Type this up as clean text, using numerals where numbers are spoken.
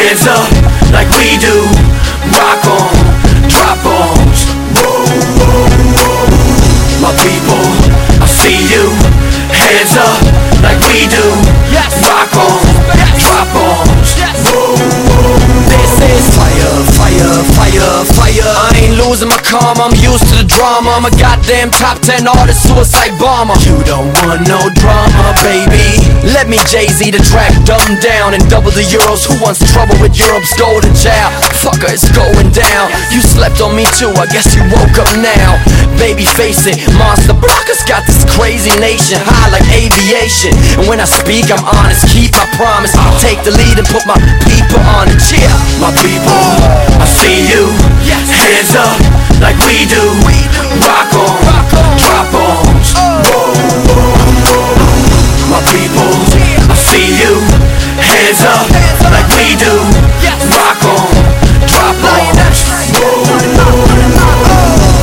hands up like we do. Rock on, drop bombs. Whoa, whoa, whoa. My people, I see you. Hands up like we do. Rock on, drop bombs. Whoa, whoa. This is fire, fire, fire, fire. I ain't losing my calm, I'm used to the drama. I'm a goddamn top 10 artist, suicide bomber. You don't want no drama, baby. Let me Jay-Z the track dumbed down and double the euros. Who wants trouble with Europe's golden child? Fucker, it's going down. You slept on me too, I guess you woke up now. Baby, face it, Monster Blockers got this crazy nation high like aviation. And when I speak, I'm honest, keep my promise. Take the lead and put my people on it. Yeah, my people, I see you. Hands up like we do. Rock on,